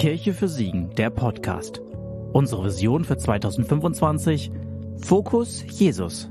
Kirche für Siegen, der Podcast. Unsere Vision für 2025: Fokus Jesus.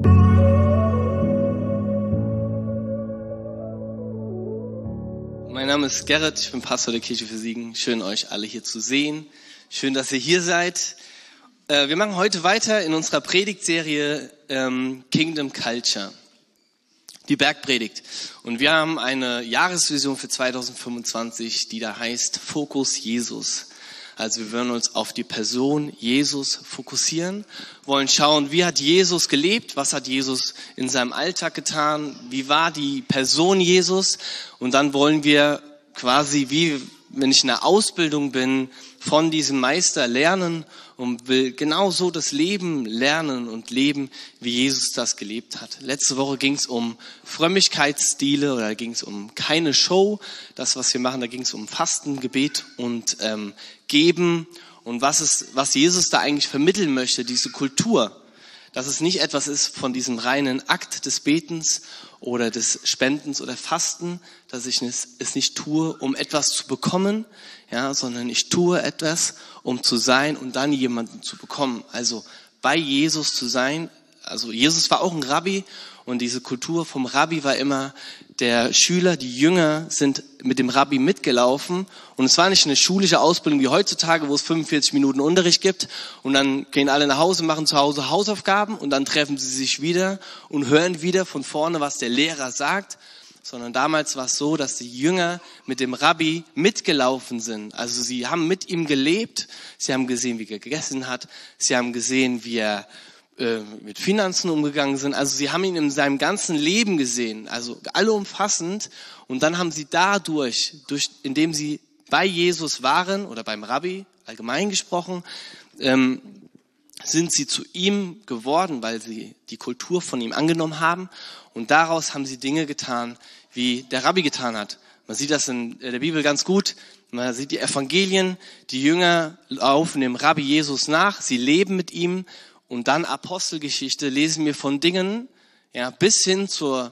Mein Name ist Gerrit, ich bin Pastor der Kirche für Siegen. Schön, euch alle hier zu sehen. Schön, dass ihr hier seid. Wir machen heute weiter in unserer Predigtserie Kingdom Culture, die Bergpredigt. Und wir haben eine Jahresvision für 2025, die da heißt Fokus Jesus. Also wir wollen uns auf die Person Jesus fokussieren, wollen schauen, wie hat Jesus gelebt, was hat Jesus in seinem Alltag getan, wie war die Person Jesus, und dann wollen wir quasi, wie wenn ich in einer Ausbildung bin, von diesem Meister lernen und will genauso das Leben lernen und leben, wie Jesus das gelebt hat. Letzte Woche ging es um Frömmigkeitsstile, oder ging es um keine Show. Das, was wir machen, da ging es um Fasten, Gebet und Geben. Und was Jesus da eigentlich vermitteln möchte, diese Kultur, dass es nicht etwas ist von diesem reinen Akt des Betens oder des Spendens oder Fasten, dass ich es nicht tue, um etwas zu bekommen, ja, sondern ich tue etwas, um zu sein und dann jemanden zu bekommen. Also bei Jesus zu sein. Also Jesus war auch ein Rabbi, und diese Kultur vom Rabbi war immer, der Schüler, die Jünger sind mit dem Rabbi mitgelaufen, und es war nicht eine schulische Ausbildung wie heutzutage, wo es 45 Minuten Unterricht gibt und dann gehen alle nach Hause, machen zu Hause Hausaufgaben und dann treffen sie sich wieder und hören wieder von vorne, was der Lehrer sagt, sondern damals war es so, dass die Jünger mit dem Rabbi mitgelaufen sind. Also sie haben mit ihm gelebt, sie haben gesehen, wie er gegessen hat, sie haben gesehen, wie er mit Finanzen umgegangen sind. Also sie haben ihn in seinem ganzen Leben gesehen, also allumfassend. Und dann haben sie indem sie bei Jesus waren oder beim Rabbi, allgemein gesprochen, sind sie zu ihm geworden, weil sie die Kultur von ihm angenommen haben. Und daraus haben sie Dinge getan, wie der Rabbi getan hat. Man sieht das in der Bibel ganz gut. Man sieht die Evangelien, die Jünger laufen dem Rabbi Jesus nach, sie leben mit ihm. Und dann Apostelgeschichte lesen wir von Dingen, ja, bis hin zur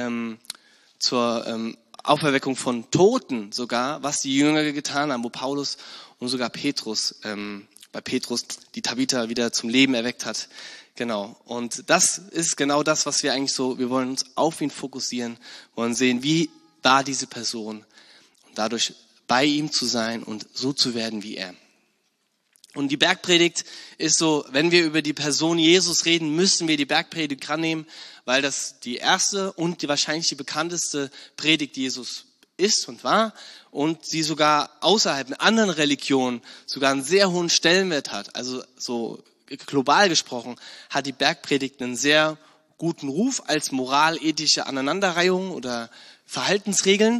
Auferweckung von Toten sogar, was die Jünger getan haben, wo Paulus und sogar Petrus, bei Petrus die Tabitha wieder zum Leben erweckt hat. Genau. Und das ist genau das, was wir eigentlich so, wir wollen uns auf ihn fokussieren, wollen sehen, wie war diese Person, und dadurch bei ihm zu sein und so zu werden wie er. Und die Bergpredigt ist so, wenn wir über die Person Jesus reden, müssen wir die Bergpredigt rannehmen, weil das die erste und wahrscheinlich die bekannteste Predigt Jesus ist und war, und sie sogar außerhalb in anderen Religionen sogar einen sehr hohen Stellenwert hat. Also so global gesprochen hat die Bergpredigt einen sehr guten Ruf als moralethische Aneinanderreihung oder Verhaltensregeln.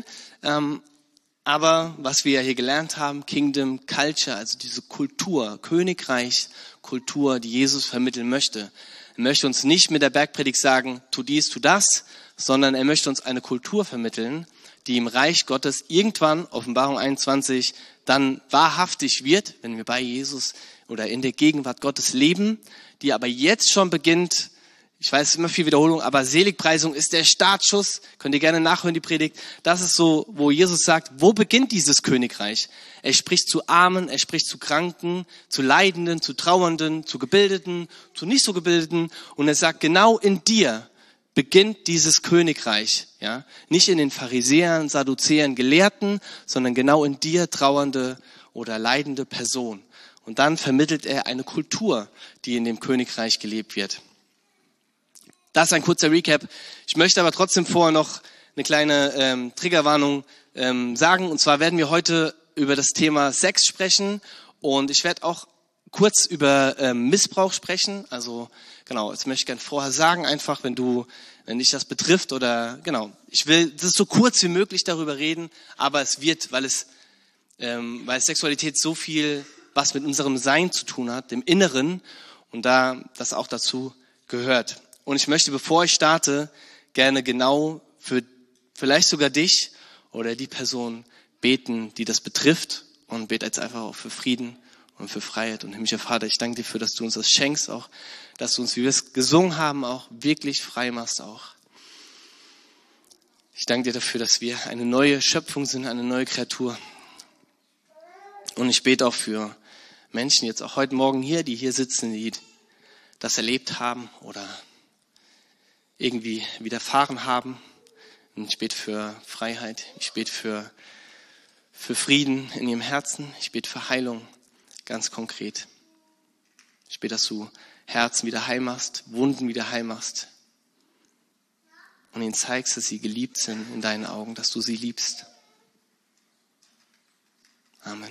Aber was wir ja hier gelernt haben, Kingdom Culture, also diese Kultur, Königreich, Kultur, die Jesus vermitteln möchte. Er möchte uns nicht mit der Bergpredigt sagen, tu dies, tu das, sondern er möchte uns eine Kultur vermitteln, die im Reich Gottes irgendwann, Offenbarung 21, dann wahrhaftig wird, wenn wir bei Jesus oder in der Gegenwart Gottes leben, die aber jetzt schon beginnt. Ich weiß, immer viel Wiederholung, aber Seligpreisung ist der Startschuss. Könnt ihr gerne nachhören, die Predigt. Das ist so, wo Jesus sagt, wo beginnt dieses Königreich? Er spricht zu Armen, er spricht zu Kranken, zu Leidenden, zu Trauernden, zu Gebildeten, zu nicht so Gebildeten. Und er sagt, genau in dir beginnt dieses Königreich. Ja? Nicht in den Pharisäern, Sadduzäern, Gelehrten, sondern genau in dir, trauernde oder leidende Person. Und dann vermittelt er eine Kultur, die in dem Königreich gelebt wird. Das ist ein kurzer Recap. Ich möchte aber trotzdem vorher noch eine kleine Triggerwarnung sagen. Und zwar werden wir heute über das Thema Sex sprechen. Und ich werde auch kurz über Missbrauch sprechen. Also genau, das möchte ich gerne vorher sagen. Einfach, wenn dich das betrifft oder genau. Ich will das so kurz wie möglich darüber reden. Aber es wird, weil Sexualität so viel was mit unserem Sein zu tun hat, dem Inneren. Und da das auch dazu gehört. Und ich möchte, bevor ich starte, gerne genau für vielleicht sogar dich oder die Person beten, die das betrifft. Und bete jetzt einfach auch für Frieden und für Freiheit. Und himmlischer Vater, ich danke dir dafür, dass du uns das schenkst, auch, dass du uns, wie wir es gesungen haben, auch wirklich frei machst auch. Ich danke dir dafür, dass wir eine neue Schöpfung sind, eine neue Kreatur. Und ich bete auch für Menschen jetzt auch heute Morgen hier, die hier sitzen, die das erlebt haben oder irgendwie widerfahren haben. Und ich bete für Freiheit, ich bete für Frieden in ihrem Herzen, ich bete für Heilung, ganz konkret. Ich bete, dass du Herzen wieder heil machst, Wunden wieder heil machst und ihnen zeigst, dass sie geliebt sind in deinen Augen, dass du sie liebst. Amen.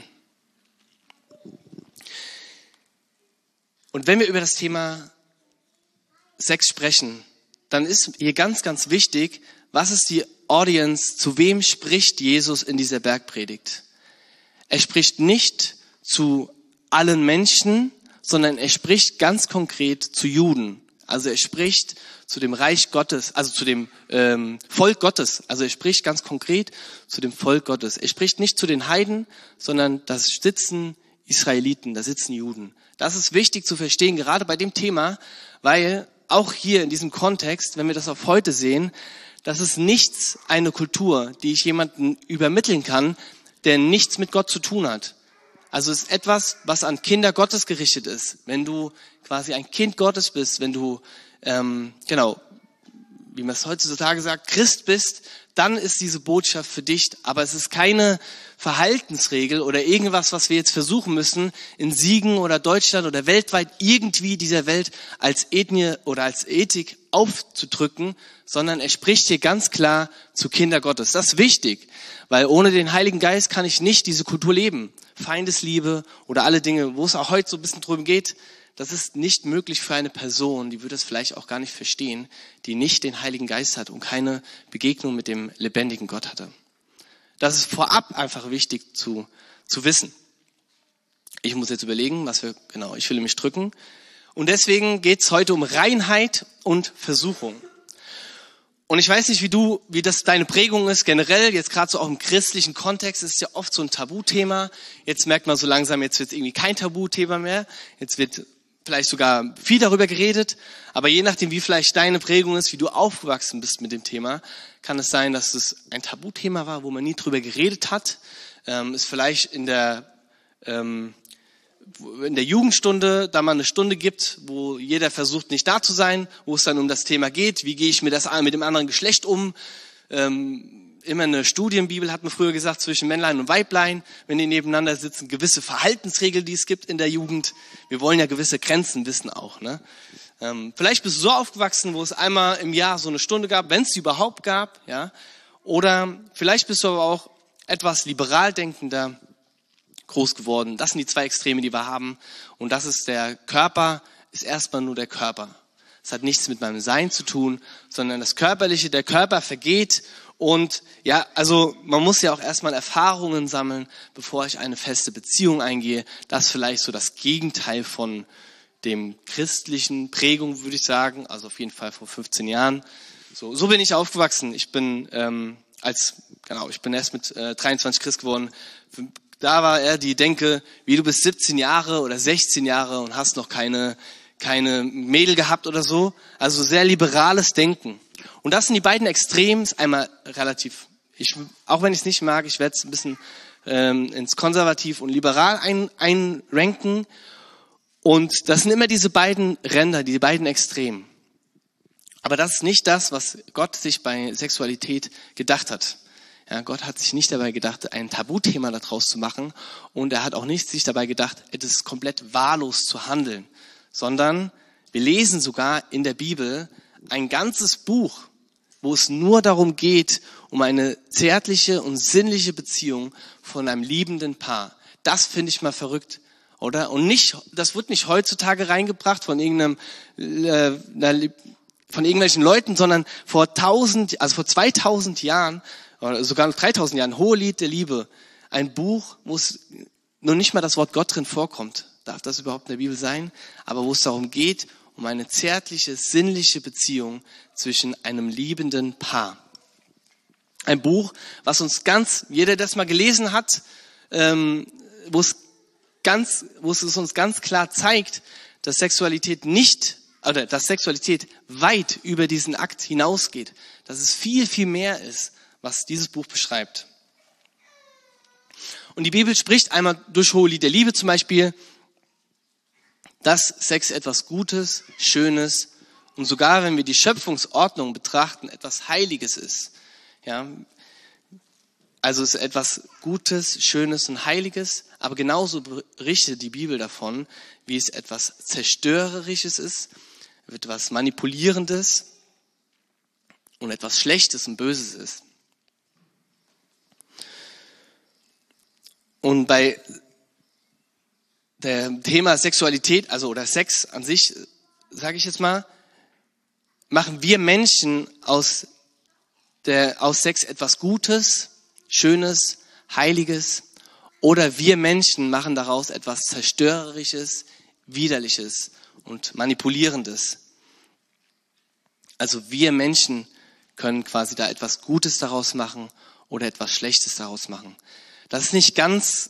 Und wenn wir über das Thema Sex sprechen, dann ist hier ganz, ganz wichtig, was ist die Audience, zu wem spricht Jesus in dieser Bergpredigt? Er spricht nicht zu allen Menschen, sondern er spricht ganz konkret zu Juden. Also er spricht zu dem Reich Gottes, also zu dem Volk Gottes. Also er spricht ganz konkret zu dem Volk Gottes. Er spricht nicht zu den Heiden, sondern da sitzen Israeliten, da sitzen Juden. Das ist wichtig zu verstehen, gerade bei dem Thema, weil auch hier in diesem Kontext, wenn wir das auf heute sehen, das ist nichts eine Kultur, die ich jemandem übermitteln kann, der nichts mit Gott zu tun hat. Also es ist etwas, was an Kinder Gottes gerichtet ist. Wenn du quasi ein Kind Gottes bist, wenn du, wie man es heutzutage sagt, Christ bist, dann ist diese Botschaft für dich. Aber es ist keine Verhaltensregel oder irgendwas, was wir jetzt versuchen müssen, in Siegen oder Deutschland oder weltweit irgendwie dieser Welt als Ethnie oder als Ethik aufzudrücken, sondern er spricht hier ganz klar zu Kinder Gottes. Das ist wichtig, weil ohne den Heiligen Geist kann ich nicht diese Kultur leben. Feindesliebe oder alle Dinge, wo es auch heute so ein bisschen drum geht, das ist nicht möglich für eine Person, die würde es vielleicht auch gar nicht verstehen, die nicht den Heiligen Geist hat und keine Begegnung mit dem lebendigen Gott hatte. Das ist vorab einfach wichtig zu wissen. Ich muss jetzt überlegen, ich will mich drücken. Und deswegen geht es heute um Reinheit und Versuchung. Und ich weiß nicht, wie das deine Prägung ist generell, jetzt gerade so auch im christlichen Kontext, ist ja oft so ein Tabuthema. Jetzt merkt man so langsam, jetzt wird es irgendwie kein Tabuthema mehr. Jetzt wird vielleicht sogar viel darüber geredet. Aber je nachdem, wie vielleicht deine Prägung ist, wie du aufgewachsen bist mit dem Thema, kann es sein, dass es ein Tabuthema war, wo man nie drüber geredet hat. Es vielleicht in der Jugendstunde da mal eine Stunde gibt, wo jeder versucht, nicht da zu sein, wo es dann um das Thema geht, wie gehe ich mit dem anderen Geschlecht um. Immer eine Studienbibel, hat man früher gesagt, zwischen Männlein und Weiblein, wenn die nebeneinander sitzen, gewisse Verhaltensregeln, die es gibt in der Jugend. Wir wollen ja gewisse Grenzen wissen auch. Ne? Vielleicht bist du so aufgewachsen, wo es einmal im Jahr so eine Stunde gab, wenn es die überhaupt gab. Ja? Oder vielleicht bist du aber auch etwas liberal denkender groß geworden. Das sind die zwei Extreme, die wir haben. Und das ist der Körper, ist erstmal nur der Körper. Es hat nichts mit meinem Sein zu tun, sondern das Körperliche, der Körper vergeht. Und ja, also man muss ja auch erstmal Erfahrungen sammeln, bevor ich eine feste Beziehung eingehe. Das ist vielleicht so das Gegenteil von dem christlichen Prägung, würde ich sagen. Also auf jeden Fall vor 15 Jahren. So bin ich aufgewachsen. Ich bin erst mit 23 Christ geworden. Da war eher die Denke, wie du bist 17 Jahre oder 16 Jahre und hast noch keine Mädel gehabt oder so. Also sehr liberales Denken. Und das sind die beiden Extremen, einmal relativ, auch wenn ich es nicht mag, ich werde es ein bisschen ins Konservativ und Liberal einranken. Und das sind immer diese beiden Ränder, die beiden Extremen. Aber das ist nicht das, was Gott sich bei Sexualität gedacht hat. Ja, Gott hat sich nicht dabei gedacht, ein Tabuthema daraus zu machen. Und er hat auch nicht sich dabei gedacht, etwas komplett wahllos zu handeln. Sondern wir lesen sogar in der Bibel ein ganzes Buch, wo es nur darum geht, um eine zärtliche und sinnliche Beziehung von einem liebenden Paar. Das finde ich mal verrückt, oder? Und das wird nicht heutzutage reingebracht von irgendwelchen Leuten, sondern vor 2000 Jahren, oder sogar 3000 Jahren, Hohelied der Liebe. Ein Buch, wo es nur nicht mal das Wort Gott drin vorkommt. Darf das überhaupt in der Bibel sein? Aber wo es darum geht, um eine zärtliche, sinnliche Beziehung zwischen einem liebenden Paar. Ein Buch, was uns jeder das mal gelesen hat, wo es uns ganz klar zeigt, dass Sexualität weit über diesen Akt hinausgeht. Dass es viel, viel mehr ist, was dieses Buch beschreibt. Und die Bibel spricht einmal durch Hohelied der Liebe zum Beispiel, dass Sex etwas Gutes, Schönes und sogar, wenn wir die Schöpfungsordnung betrachten, etwas Heiliges ist. Ja, also es ist etwas Gutes, Schönes und Heiliges, aber genauso berichtet die Bibel davon, wie es etwas Zerstörerisches ist, etwas Manipulierendes und etwas Schlechtes und Böses ist. Und bei dem Thema Sexualität, also oder Sex an sich, sage ich jetzt mal, machen wir Menschen aus Sex etwas Gutes, Schönes, Heiliges, oder wir Menschen machen daraus etwas Zerstörerisches, Widerliches und Manipulierendes. Also wir Menschen können quasi da etwas Gutes daraus machen oder etwas Schlechtes daraus machen. Das ist nicht ganz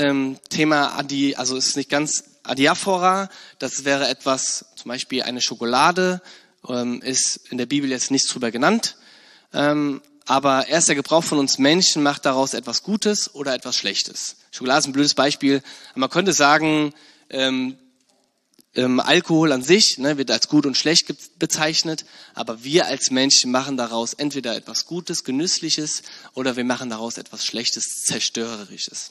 ist nicht ganz Adiaphora. Das wäre etwas, zum Beispiel eine Schokolade, ist in der Bibel jetzt nichts drüber genannt. Aber erst der Gebrauch von uns Menschen macht daraus etwas Gutes oder etwas Schlechtes. Schokolade ist ein blödes Beispiel. Man könnte sagen, Alkohol an sich wird als gut und schlecht bezeichnet, aber wir als Menschen machen daraus entweder etwas Gutes, Genüssliches oder wir machen daraus etwas Schlechtes, Zerstörerisches.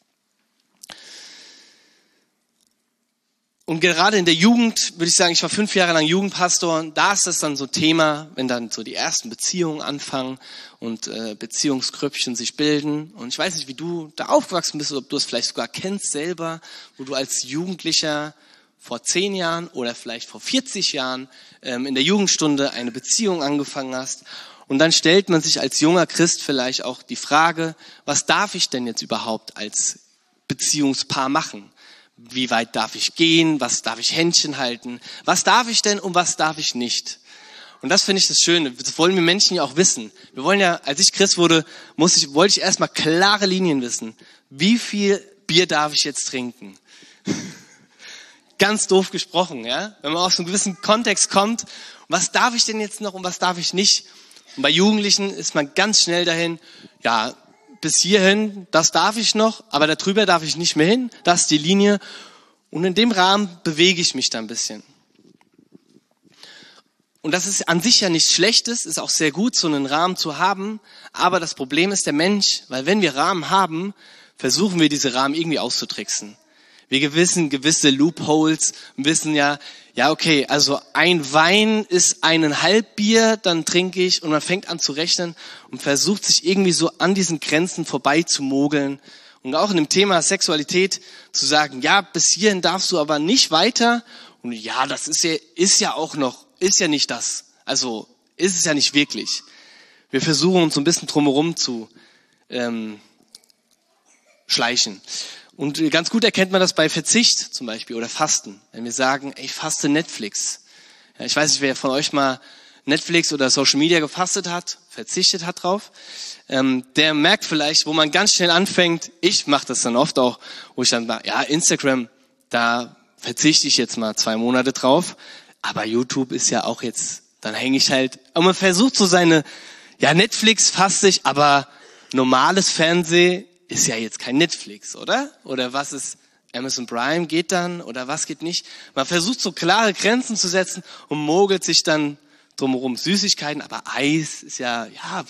Und gerade in der Jugend, würde ich sagen, ich war 5 Jahre lang Jugendpastor, da ist das dann so Thema, wenn dann so die ersten Beziehungen anfangen und Beziehungsgrüppchen sich bilden. Und ich weiß nicht, wie du da aufgewachsen bist, oder ob du es vielleicht sogar kennst selber, wo du als Jugendlicher vor 10 Jahren oder vielleicht vor 40 Jahren in der Jugendstunde eine Beziehung angefangen hast. Und dann stellt man sich als junger Christ vielleicht auch die Frage, was darf ich denn jetzt überhaupt als Beziehungspaar machen? Wie weit darf ich gehen? Was darf ich Händchen halten? Was darf ich denn und was darf ich nicht? Und das finde ich das Schöne. Das wollen wir Menschen ja auch wissen. Wir wollen ja, als ich Christ wurde, wollte ich erstmal klare Linien wissen. Wie viel Bier darf ich jetzt trinken? Ganz doof gesprochen, ja? Wenn man aus einem gewissen Kontext kommt, was darf ich denn jetzt noch und was darf ich nicht? Und bei Jugendlichen ist man ganz schnell dahin, ja, bis hierhin, das darf ich noch, aber darüber darf ich nicht mehr hin, das ist die Linie. Und in dem Rahmen bewege ich mich da ein bisschen. Und das ist an sich ja nichts Schlechtes, ist auch sehr gut, so einen Rahmen zu haben, aber das Problem ist der Mensch, weil wenn wir Rahmen haben, versuchen wir diese Rahmen irgendwie auszutricksen. Wir wissen gewisse Loopholes und wissen ja, okay, also ein Wein ist 1,5 Bier, dann trinke ich und man fängt an zu rechnen und versucht sich irgendwie so an diesen Grenzen vorbei zu mogeln. Und auch in dem Thema Sexualität zu sagen, ja, bis hierhin darfst du aber nicht weiter. Und ja, das ist ja nicht das. Also ist es ja nicht wirklich. Wir versuchen uns so ein bisschen drumherum zu schleichen. Und ganz gut erkennt man das bei Verzicht zum Beispiel oder Fasten. Wenn wir sagen, ich faste Netflix. Ja, ich weiß nicht, wer von euch mal Netflix oder Social Media gefastet hat, verzichtet hat drauf. Der merkt vielleicht, wo man ganz schnell anfängt, ich mache das dann oft auch, wo ich dann sage, ja, Instagram, da verzichte ich jetzt mal 2 Monate drauf. Aber YouTube ist ja auch jetzt, dann hänge ich halt, und man versucht so seine, ja, Netflix faste ich, aber normales Fernsehen ist ja jetzt kein Netflix, oder? Oder was ist Amazon Prime, geht dann? Oder was geht nicht? Man versucht so klare Grenzen zu setzen und mogelt sich dann drumherum. Süßigkeiten, aber Eis ist ja.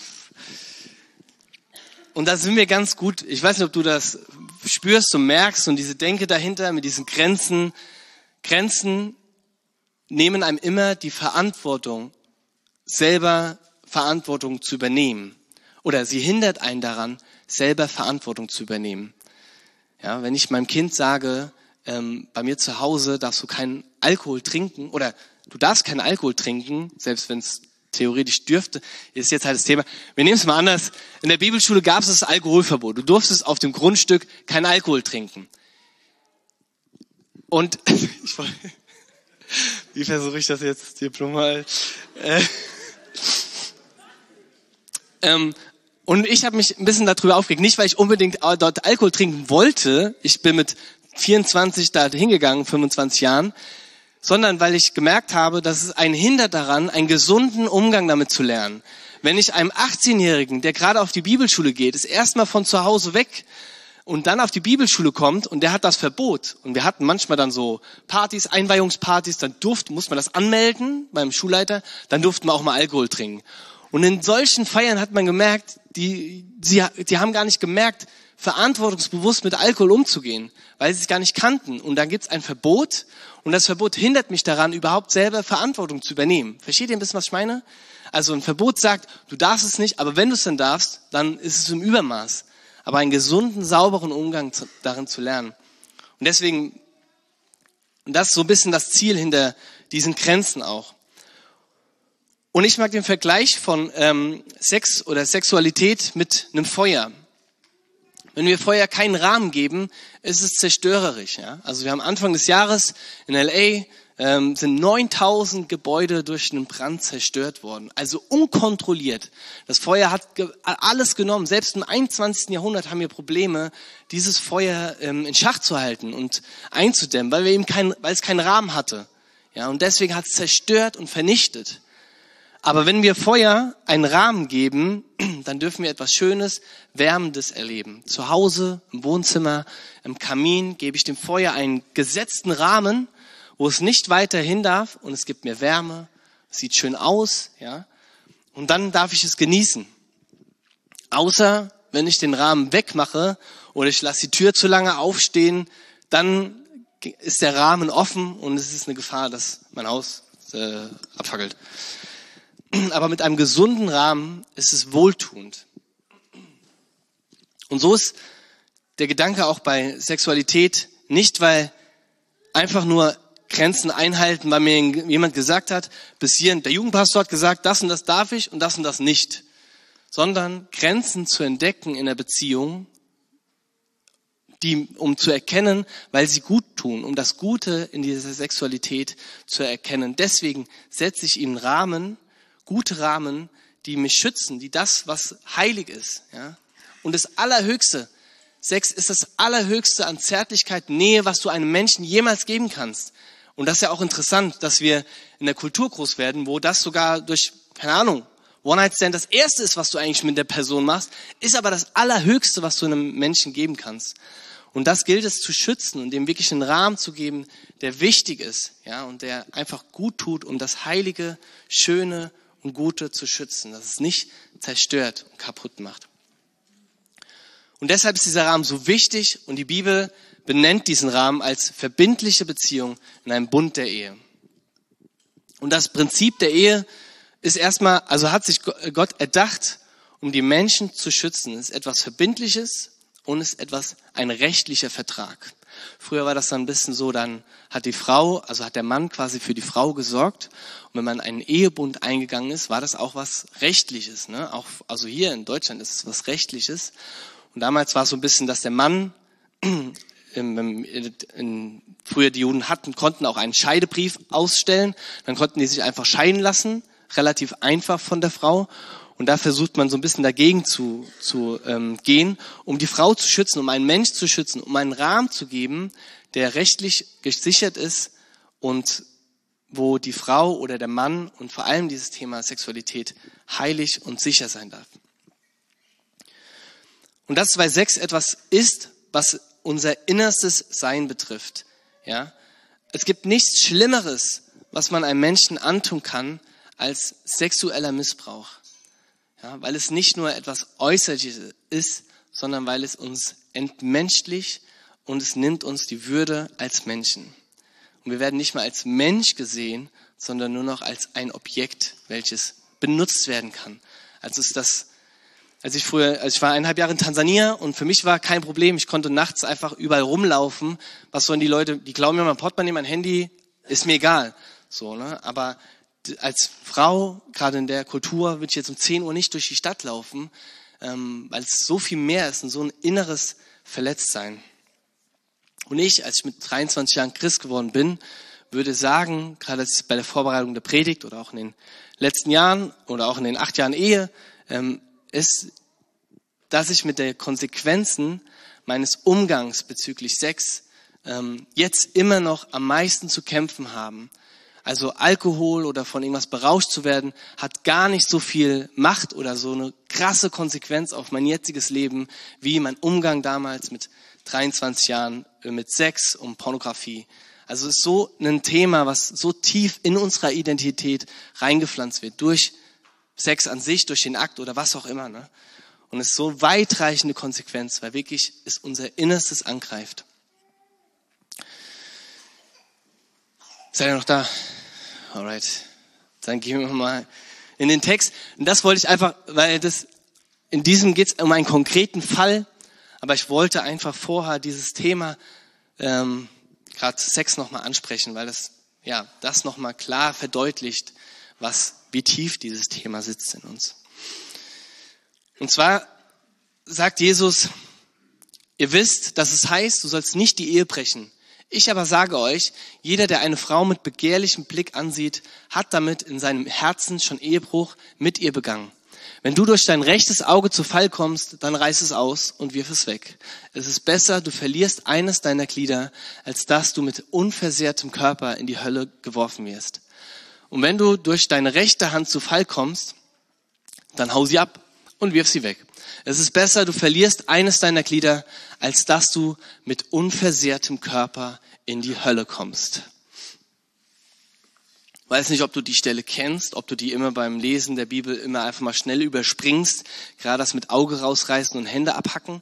Und da sind wir ganz gut. Ich weiß nicht, ob du das spürst und merkst und diese Denke dahinter mit diesen Grenzen. Grenzen nehmen einem immer die Verantwortung, selber Verantwortung zu übernehmen. Oder sie hindert einen daran, selber Verantwortung zu übernehmen. Ja, wenn ich meinem Kind sage, bei mir zu Hause darfst du keinen Alkohol trinken oder du darfst keinen Alkohol trinken, selbst wenn es theoretisch dürfte, ist jetzt halt das Thema. Wir nehmen es mal anders. In der Bibelschule gab es das Alkoholverbot. Du durftest auf dem Grundstück keinen Alkohol trinken. Und wie versuche ich das jetzt hier mal? Und ich habe mich ein bisschen darüber aufgeregt, nicht weil ich unbedingt dort Alkohol trinken wollte, ich bin mit 24 da hingegangen, 25 Jahren, sondern weil ich gemerkt habe, dass es einen hindert daran, einen gesunden Umgang damit zu lernen. Wenn ich einem 18-Jährigen, der gerade auf die Bibelschule geht, ist erstmal von zu Hause weg und dann auf die Bibelschule kommt und der hat das Verbot. Und wir hatten manchmal dann so Partys, Einweihungspartys, dann muss man das anmelden beim Schulleiter, dann durften wir auch mal Alkohol trinken. Und in solchen Feiern hat man gemerkt, die haben gar nicht gemerkt, verantwortungsbewusst mit Alkohol umzugehen, weil sie es gar nicht kannten. Und dann gibt's ein Verbot und das Verbot hindert mich daran, überhaupt selber Verantwortung zu übernehmen. Versteht ihr ein bisschen, was ich meine? Also ein Verbot sagt, du darfst es nicht, aber wenn du es dann darfst, dann ist es im Übermaß. Aber einen gesunden, sauberen Umgang darin zu lernen. Und deswegen, und das ist so ein bisschen das Ziel hinter diesen Grenzen auch. Und ich mag den Vergleich von Sex oder Sexualität mit einem Feuer. Wenn wir Feuer keinen Rahmen geben, ist es zerstörerisch. Ja? Also wir haben Anfang des Jahres in L.A. Sind 9000 Gebäude durch einen Brand zerstört worden. Also unkontrolliert. Das Feuer hat alles genommen. Selbst im 21. Jahrhundert haben wir Probleme, dieses Feuer in Schach zu halten und einzudämmen, weil es keinen Rahmen hatte. Ja, und deswegen hat es zerstört und vernichtet. Aber wenn wir Feuer einen Rahmen geben, dann dürfen wir etwas Schönes, Wärmendes erleben. Zu Hause, im Wohnzimmer, im Kamin gebe ich dem Feuer einen gesetzten Rahmen, wo es nicht weiter hin darf und es gibt mir Wärme, es sieht schön aus, ja. Und dann darf ich es genießen. Außer, wenn ich den Rahmen wegmache oder ich lasse die Tür zu lange aufstehen, dann ist der Rahmen offen und es ist eine Gefahr, dass mein Haus abfackelt. Aber mit einem gesunden Rahmen ist es wohltuend. Und so ist der Gedanke auch bei Sexualität nicht, weil einfach nur Grenzen einhalten, weil mir jemand gesagt hat, bis hierhin, der Jugendpastor hat gesagt, das und das darf ich und das nicht. Sondern Grenzen zu entdecken in der Beziehung, um zu erkennen, weil sie gut tun, um das Gute in dieser Sexualität zu erkennen. Deswegen setze ich ihnen Rahmen, gute Rahmen, die mich schützen, die das, was heilig ist. Ja? Und das Allerhöchste, Sex ist das Allerhöchste an Zärtlichkeit, Nähe, was du einem Menschen jemals geben kannst. Und das ist ja auch interessant, dass wir in der Kultur groß werden, wo das sogar durch, keine Ahnung, One-Night-Stand das Erste ist, was du eigentlich mit der Person machst, ist aber das Allerhöchste, was du einem Menschen geben kannst. Und das gilt es zu schützen und dem wirklich einen Rahmen zu geben, der wichtig ist, ja, und der einfach gut tut, um das Heilige, Schöne und Gute zu schützen, dass es nicht zerstört und kaputt macht. Und deshalb ist dieser Rahmen so wichtig und die Bibel benennt diesen Rahmen als verbindliche Beziehung in einem Bund der Ehe. Und das Prinzip der Ehe ist erstmal, also hat sich Gott erdacht, um die Menschen zu schützen. Es ist etwas Verbindliches und es ist ein rechtlicher Vertrag. Früher war das dann ein bisschen so, dann hat der Mann quasi für die Frau gesorgt. Und wenn man einen Ehebund eingegangen ist, war das auch was Rechtliches. Ne? Auch, also hier in Deutschland ist es was Rechtliches. Und damals war es so ein bisschen, dass der Mann, früher die Juden konnten auch einen Scheidebrief ausstellen. Dann konnten die sich einfach scheiden lassen, relativ einfach von der Frau. Und da versucht man so ein bisschen dagegen zu gehen, um die Frau zu schützen, um einen Mensch zu schützen, um einen Rahmen zu geben, der rechtlich gesichert ist und wo die Frau oder der Mann und vor allem dieses Thema Sexualität heilig und sicher sein darf. Und das, weil Sex etwas ist, was unser innerstes Sein betrifft. Ja? Es gibt nichts Schlimmeres, was man einem Menschen antun kann, als sexueller Missbrauch. Ja, weil es nicht nur etwas Äußerliches ist, sondern weil es uns entmenschlicht und es nimmt uns die Würde als Menschen. Und wir werden nicht mehr als Mensch gesehen, sondern nur noch als ein Objekt, welches benutzt werden kann. Ich war 1,5 Jahre in Tansania und für mich war kein Problem. Ich konnte nachts einfach überall rumlaufen. Was sollen die Leute, die glauben mir mein Portemonnaie, mein Handy, ist mir egal. So, ne? Aber als Frau, gerade in der Kultur, würde ich jetzt um 10 Uhr nicht durch die Stadt laufen, weil es so viel mehr ist und so ein inneres Verletztsein. Und ich, als ich mit 23 Jahren Christ geworden bin, würde sagen, gerade bei der Vorbereitung der Predigt oder auch in den letzten Jahren oder auch in den 8 Jahren Ehe, ist, dass ich mit den Konsequenzen meines Umgangs bezüglich Sex jetzt immer noch am meisten zu kämpfen habe. also Alkohol oder von irgendwas berauscht zu werden, hat gar nicht so viel Macht oder so eine krasse Konsequenz auf mein jetziges Leben, wie mein Umgang damals mit 23 Jahren mit Sex und Pornografie. Also es ist so ein Thema, was so tief in unserer Identität reingepflanzt wird, durch Sex an sich, durch den Akt oder was auch immer. Ne? Und es ist so weitreichende Konsequenz, weil wirklich es unser Innerstes angreift. Seid ihr noch da? Alright. Dann gehen wir mal in den Text. Und das wollte ich einfach, weil in diesem geht es um einen konkreten Fall, aber ich wollte einfach vorher dieses Thema, gerade Sex nochmal ansprechen, weil das nochmal klar verdeutlicht, wie tief dieses Thema sitzt in uns. Und zwar sagt Jesus, ihr wisst, dass es heißt, du sollst nicht die Ehe brechen. Ich aber sage euch, jeder, der eine Frau mit begehrlichem Blick ansieht, hat damit in seinem Herzen schon Ehebruch mit ihr begangen. Wenn du durch dein rechtes Auge zu Fall kommst, dann reiß es aus und wirf es weg. Es ist besser, du verlierst eines deiner Glieder, als dass du mit unversehrtem Körper in die Hölle geworfen wirst. Und wenn du durch deine rechte Hand zu Fall kommst, dann hau sie ab und wirf sie weg. Es ist besser, du verlierst eines deiner Glieder, als dass du mit unversehrtem Körper in die Hölle kommst. Weiß nicht, ob du die Stelle kennst, ob du die immer beim Lesen der Bibel immer einfach mal schnell überspringst, gerade das mit Auge rausreißen und Hände abhacken.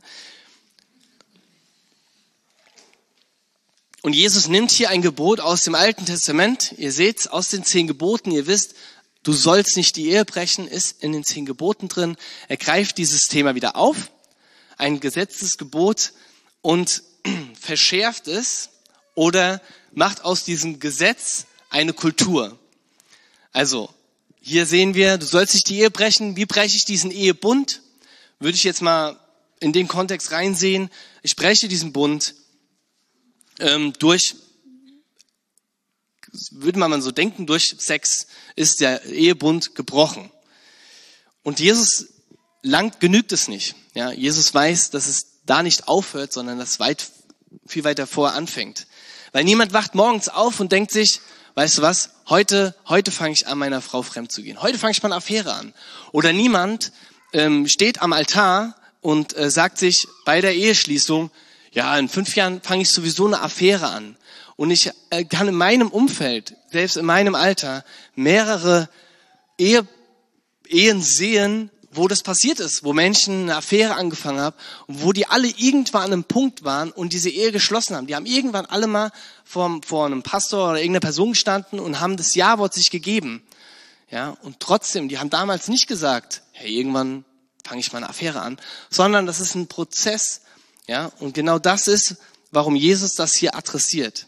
Und Jesus nimmt hier ein Gebot aus dem Alten Testament. Ihr seht's, aus den 10 Geboten. Ihr wisst, du sollst nicht die Ehe brechen, ist in den 10 Geboten drin. Er greift dieses Thema wieder auf, ein Gesetzesgebot, und verschärft es oder macht aus diesem Gesetz eine Kultur. Also, hier sehen wir, du sollst nicht die Ehe brechen. Wie breche ich diesen Ehebund? Würde ich jetzt mal in den Kontext reinsehen. Ich breche diesen Bund durch, würde man so denken, durch Sex ist der Ehebund gebrochen. Und Jesus genügt es nicht. Ja, Jesus weiß, dass es da nicht aufhört, sondern dass viel weiter vorher anfängt. Weil niemand wacht morgens auf und denkt sich, weißt du was, heute fange ich an, meiner Frau fremd zu gehen. Heute fange ich mal eine Affäre an. Oder niemand steht am Altar und sagt sich bei der Eheschließung, ja, in 5 Jahren fange ich sowieso eine Affäre an. Und ich kann in meinem Umfeld, selbst in meinem Alter, mehrere Ehen sehen, wo das passiert ist, wo Menschen eine Affäre angefangen haben und wo die alle irgendwann an einem Punkt waren und diese Ehe geschlossen haben. Die haben irgendwann alle mal vor einem Pastor oder irgendeiner Person gestanden und haben das Ja-Wort sich gegeben. Ja, und trotzdem, die haben damals nicht gesagt, hey, irgendwann fange ich mal eine Affäre an, sondern das ist ein Prozess. Ja, und genau das ist, warum Jesus das hier adressiert.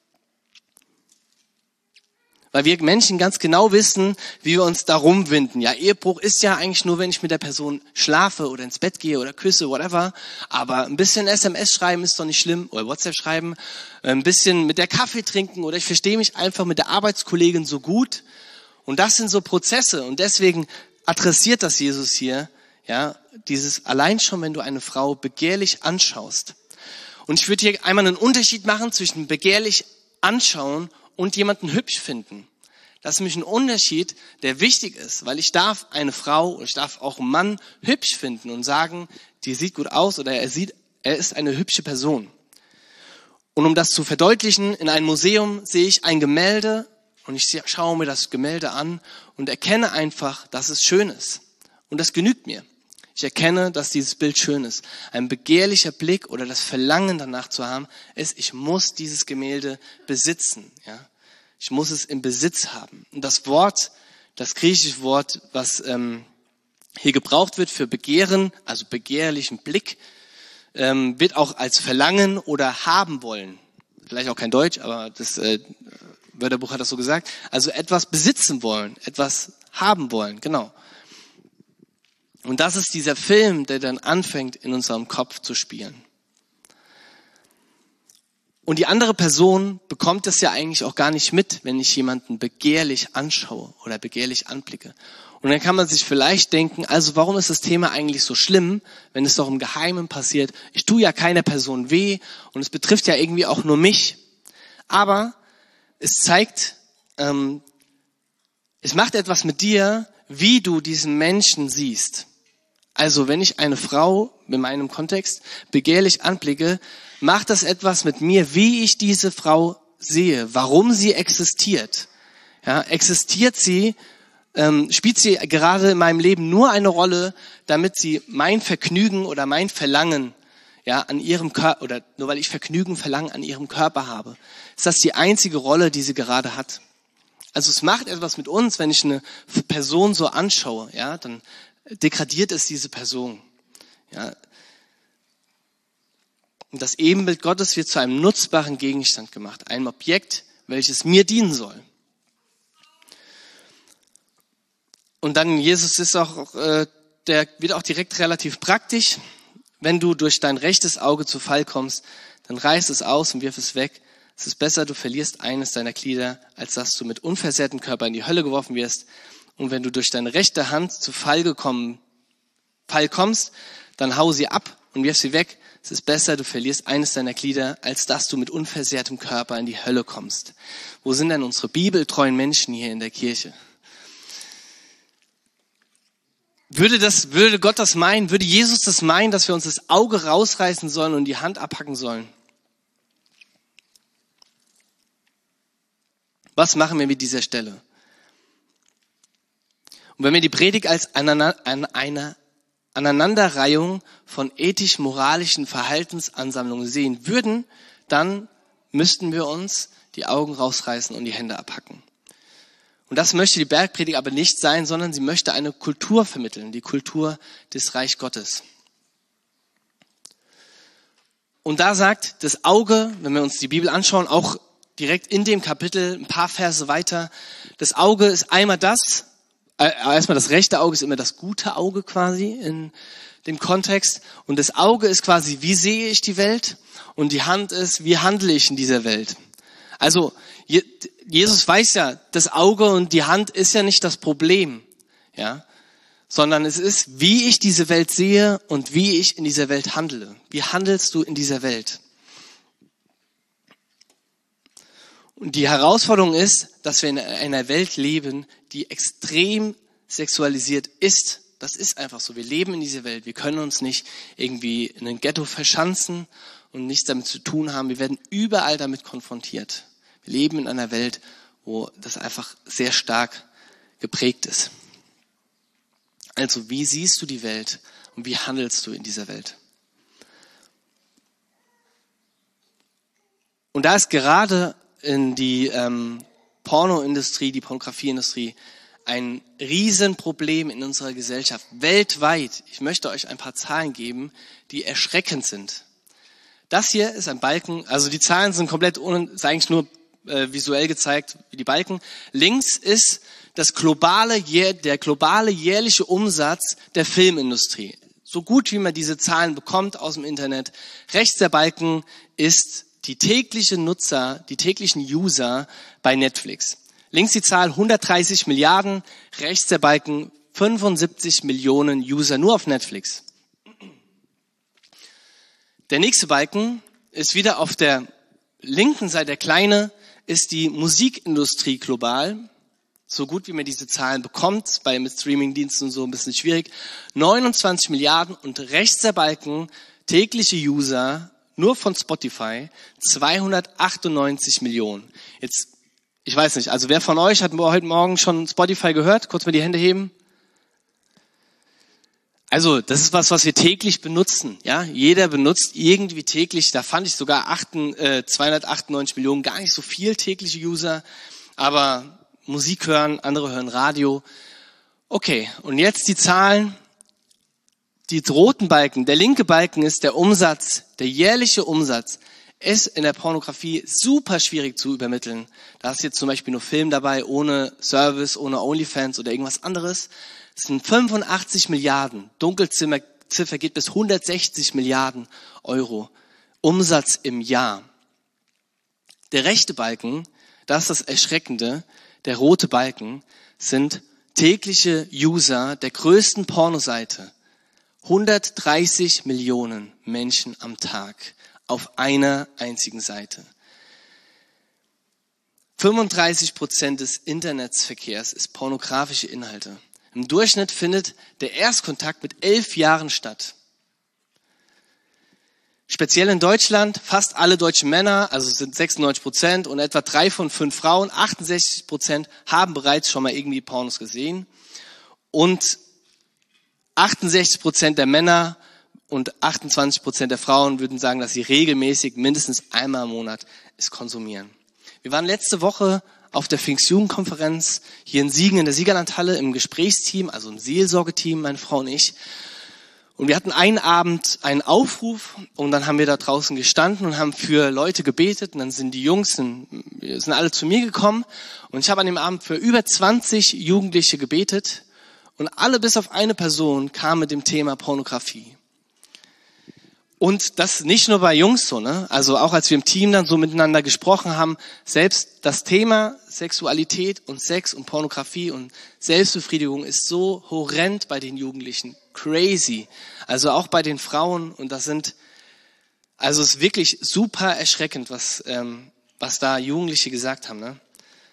Weil wir Menschen ganz genau wissen, wie wir uns da rumwinden. Ja, Ehebruch ist ja eigentlich nur, wenn ich mit der Person schlafe oder ins Bett gehe oder küsse, whatever. Aber ein bisschen SMS schreiben ist doch nicht schlimm, oder WhatsApp schreiben. Ein bisschen mit der Kaffee trinken oder ich verstehe mich einfach mit der Arbeitskollegin so gut. Und das sind so Prozesse und deswegen adressiert das Jesus hier. Ja, dieses allein schon, wenn du eine Frau begehrlich anschaust. Und ich würde hier einmal einen Unterschied machen zwischen begehrlich anschauen und jemanden hübsch finden. Das ist nämlich ein Unterschied, der wichtig ist, weil ich darf eine Frau und ich darf auch einen Mann hübsch finden und sagen, die sieht gut aus oder er ist eine hübsche Person. Und um das zu verdeutlichen, in einem Museum sehe ich ein Gemälde und ich schaue mir das Gemälde an und erkenne einfach, dass es schön ist. Und das genügt mir. Ich erkenne, dass dieses Bild schön ist. Ein begehrlicher Blick oder das Verlangen danach zu haben, ist, ich muss dieses Gemälde besitzen. Ja? Ich muss es im Besitz haben. Und das Wort, das griechische Wort, was hier gebraucht wird für Begehren, also begehrlichen Blick, wird auch als Verlangen oder haben wollen. Vielleicht auch kein Deutsch, aber das Wörterbuch hat das so gesagt. Also etwas besitzen wollen, etwas haben wollen, genau. Und das ist dieser Film, der dann anfängt, in unserem Kopf zu spielen. Und die andere Person bekommt es ja eigentlich auch gar nicht mit, wenn ich jemanden begehrlich anschaue oder begehrlich anblicke. Und dann kann man sich vielleicht denken, also warum ist das Thema eigentlich so schlimm, wenn es doch im Geheimen passiert? Ich tue ja keiner Person weh und es betrifft ja irgendwie auch nur mich. Aber es zeigt es macht etwas mit dir, wie du diesen Menschen siehst. Also wenn ich eine Frau in meinem Kontext begehrlich anblicke, macht das etwas mit mir, wie ich diese Frau sehe, warum sie existiert. Ja, existiert sie, spielt sie gerade in meinem Leben nur eine Rolle, damit sie mein Vergnügen oder mein Verlangen an ihrem Körper, oder nur weil ich Vergnügen, Verlangen an ihrem Körper habe. Ist das die einzige Rolle, die sie gerade hat? Also es macht etwas mit uns, wenn ich eine Person so anschaue, ja, dann degradiert es diese Person. Ja. Und das Ebenbild Gottes wird zu einem nutzbaren Gegenstand gemacht, einem Objekt, welches mir dienen soll. Und dann Jesus ist auch, der wird auch direkt relativ praktisch. Wenn du durch dein rechtes Auge zu Fall kommst, dann reiß es aus und wirf es weg. Es ist besser, du verlierst eines deiner Glieder, als dass du mit unversehrtem Körper in die Hölle geworfen wirst. Und wenn du durch deine rechte Hand zu Fall kommst, dann hau sie ab und wirf sie weg. Es ist besser, du verlierst eines deiner Glieder, als dass du mit unversehrtem Körper in die Hölle kommst. Wo sind denn unsere bibeltreuen Menschen hier in der Kirche? Würde Gott das meinen? Würde Jesus das meinen, dass wir uns das Auge rausreißen sollen und die Hand abhacken sollen? Was machen wir mit dieser Stelle? Und wenn wir die Predigt als eine Aneinanderreihung von ethisch-moralischen Verhaltensansammlungen sehen würden, dann müssten wir uns die Augen rausreißen und die Hände abhacken. Und das möchte die Bergpredigt aber nicht sein, sondern sie möchte eine Kultur vermitteln, die Kultur des Reich Gottes. Und da sagt das Auge, wenn wir uns die Bibel anschauen, auch direkt in dem Kapitel, ein paar Verse weiter, das Auge ist erstmal das rechte Auge ist immer das gute Auge quasi in dem Kontext. Und das Auge ist quasi, wie sehe ich die Welt? Und die Hand ist, wie handle ich in dieser Welt? Also Jesus weiß ja, das Auge und die Hand ist ja nicht das Problem, ja, sondern es ist, wie ich diese Welt sehe und wie ich in dieser Welt handle. Wie handelst du in dieser Welt? Und die Herausforderung ist, dass wir in einer Welt leben, die extrem sexualisiert ist. Das ist einfach so. Wir leben in dieser Welt. Wir können uns nicht irgendwie in ein Ghetto verschanzen und nichts damit zu tun haben. Wir werden überall damit konfrontiert. Wir leben in einer Welt, wo das einfach sehr stark geprägt ist. Also, wie siehst du die Welt und wie handelst du in dieser Welt? Und da ist gerade in die Pornoindustrie, die Pornografieindustrie, ein Riesenproblem in unserer Gesellschaft. Weltweit, ich möchte euch ein paar Zahlen geben, die erschreckend sind. Das hier ist ein Balken, also die Zahlen sind komplett ist eigentlich nur visuell gezeigt, wie die Balken. Links ist der globale jährliche Umsatz der Filmindustrie. So gut wie man diese Zahlen bekommt aus dem Internet. Rechts der Balken ist die täglichen User bei Netflix. Links die Zahl 130 Milliarden, rechts der Balken 75 Millionen User nur auf Netflix. Der nächste Balken ist wieder auf der linken Seite, der kleine, ist die Musikindustrie global. So gut wie man diese Zahlen bekommt, mit Streamingdiensten und so ein bisschen schwierig. 29 Milliarden und rechts der Balken tägliche User nur von Spotify 298 Millionen. Jetzt, ich weiß nicht, also wer von euch hat heute Morgen schon Spotify gehört? Kurz mal die Hände heben. Also, das ist was wir täglich benutzen, ja. Jeder benutzt irgendwie täglich, da fand ich sogar 298 Millionen, gar nicht so viel tägliche User, aber Musik hören, andere hören Radio. Okay, und jetzt die Zahlen. Die roten Balken, der linke Balken ist der Umsatz, der jährliche Umsatz, ist in der Pornografie super schwierig zu übermitteln. Da ist jetzt zum Beispiel nur Film dabei, ohne Service, ohne OnlyFans oder irgendwas anderes. Es sind 85 Milliarden, Dunkelziffer geht bis 160 Milliarden Euro Umsatz im Jahr. Der rechte Balken, das ist das Erschreckende, der rote Balken sind tägliche User der größten Pornoseite. 130 Millionen Menschen am Tag auf einer einzigen Seite. 35% des Internetsverkehrs ist pornografische Inhalte. Im Durchschnitt findet der Erstkontakt mit 11 Jahren statt. Speziell in Deutschland, fast alle deutschen Männer, also es sind 96% und etwa 3 von 5 Frauen, 68% haben bereits schon mal irgendwie Pornos gesehen. Und 68% der Männer und 28% der Frauen würden sagen, dass sie regelmäßig mindestens einmal im Monat es konsumieren. Wir waren letzte Woche auf der Pfingstjugendkonferenz hier in Siegen in der Siegerlandhalle im Gesprächsteam, also im Seelsorgeteam, meine Frau und ich. Und wir hatten einen Abend einen Aufruf und dann haben wir da draußen gestanden und haben für Leute gebetet. Und dann sind die Jungs, sind alle zu mir gekommen. Und ich habe an dem Abend für über 20 Jugendliche gebetet. Und alle bis auf eine Person kamen mit dem Thema Pornografie. Und das nicht nur bei Jungs so, ne? Also auch als wir im Team dann so miteinander gesprochen haben, selbst das Thema Sexualität und Sex und Pornografie und Selbstbefriedigung ist so horrend bei den Jugendlichen. Crazy. Also auch bei den Frauen. Und es ist wirklich super erschreckend, was da Jugendliche gesagt haben, ne?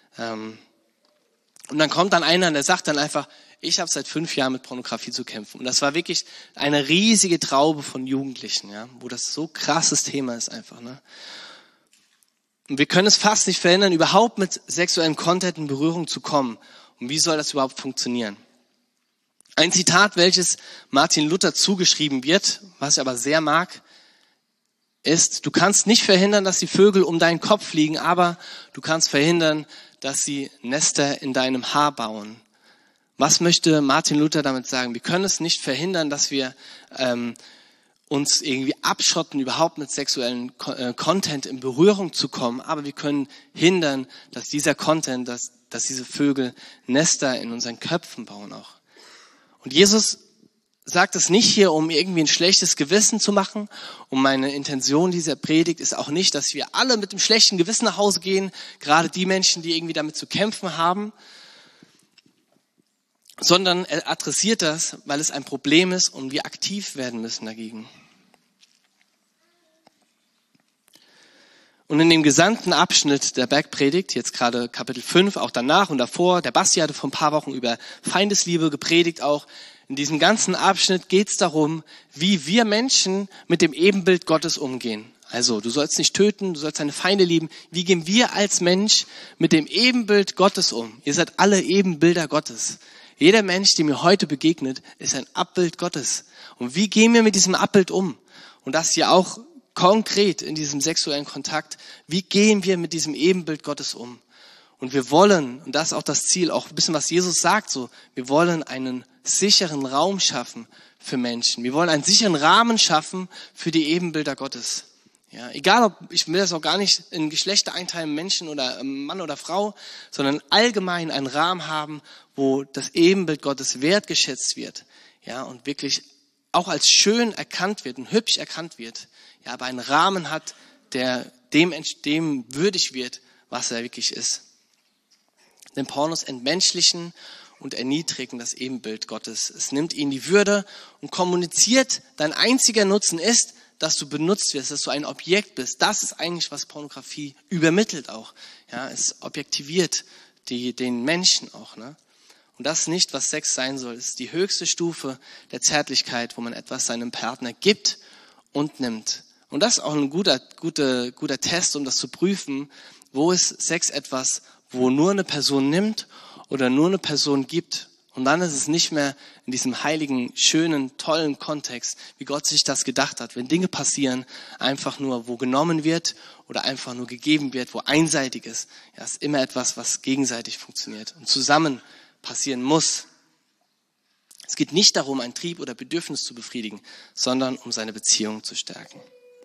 Und dann kommt dann einer und der sagt dann einfach, ich habe seit 5 Jahren mit Pornografie zu kämpfen. Und das war wirklich eine riesige Traube von Jugendlichen, ja, wo das so krasses Thema ist einfach, ne? Und wir können es fast nicht verhindern, überhaupt mit sexuellem Content in Berührung zu kommen. Und wie soll das überhaupt funktionieren? Ein Zitat, welches Martin Luther zugeschrieben wird, was ich aber sehr mag, ist, du kannst nicht verhindern, dass die Vögel um deinen Kopf fliegen, aber du kannst verhindern, dass sie Nester in deinem Haar bauen. Was möchte Martin Luther damit sagen? Wir können es nicht verhindern, dass wir uns irgendwie abschotten, überhaupt mit sexuellen Content in Berührung zu kommen, aber wir können hindern, dass dieser Content, dass diese Vögel Nester in unseren Köpfen bauen auch. Und Jesus sagt es nicht hier, um irgendwie ein schlechtes Gewissen zu machen. Und meine Intention dieser Predigt ist auch nicht, dass wir alle mit einem schlechten Gewissen nach Hause gehen, gerade die Menschen, die irgendwie damit zu kämpfen haben, sondern er adressiert das, weil es ein Problem ist und wir aktiv werden müssen dagegen. Und in dem gesamten Abschnitt der Bergpredigt, jetzt gerade Kapitel 5, auch danach und davor, der Basti hatte vor ein paar Wochen über Feindesliebe gepredigt auch. In diesem ganzen Abschnitt geht es darum, wie wir Menschen mit dem Ebenbild Gottes umgehen. Also, du sollst nicht töten, du sollst deine Feinde lieben. Wie gehen wir als Mensch mit dem Ebenbild Gottes um? Ihr seid alle Ebenbilder Gottes. Jeder Mensch, der mir heute begegnet, ist ein Abbild Gottes. Und wie gehen wir mit diesem Abbild um? Und das hier auch konkret in diesem sexuellen Kontakt. Wie gehen wir mit diesem Ebenbild Gottes um? Und wir wollen, und das ist auch das Ziel, auch ein bisschen was Jesus sagt, so, wir wollen einen sicheren Raum schaffen für Menschen. Wir wollen einen sicheren Rahmen schaffen für die Ebenbilder Gottes. Ja, egal ob, ich will das auch gar nicht in Geschlechter einteilen, Menschen oder Mann oder Frau, sondern allgemein einen Rahmen haben, wo das Ebenbild Gottes wertgeschätzt wird. Ja, und wirklich auch als schön erkannt wird und hübsch erkannt wird. Ja, aber einen Rahmen hat, der dem würdig wird, was er wirklich ist. Denn Pornos entmenschlichen und erniedrigen das Ebenbild Gottes. Es nimmt ihnen die Würde und kommuniziert, dein einziger Nutzen ist, dass du benutzt wirst, dass du ein Objekt bist. Das ist eigentlich, was Pornografie übermittelt auch. Ja, es objektiviert den Menschen auch, ne? Und das ist nicht, was Sex sein soll. Es ist die höchste Stufe der Zärtlichkeit, wo man etwas seinem Partner gibt und nimmt. Und das ist auch ein guter Test, um das zu prüfen. Wo ist Sex etwas, wo nur eine Person nimmt oder nur eine Person gibt? Und dann ist es nicht mehr in diesem heiligen, schönen, tollen Kontext, wie Gott sich das gedacht hat. Wenn Dinge passieren, einfach nur, wo genommen wird oder einfach nur gegeben wird, wo einseitig ist. Ja, ist immer etwas, was gegenseitig funktioniert und zusammen passieren muss. Es geht nicht darum, einen Trieb oder Bedürfnis zu befriedigen, sondern um seine Beziehung zu stärken.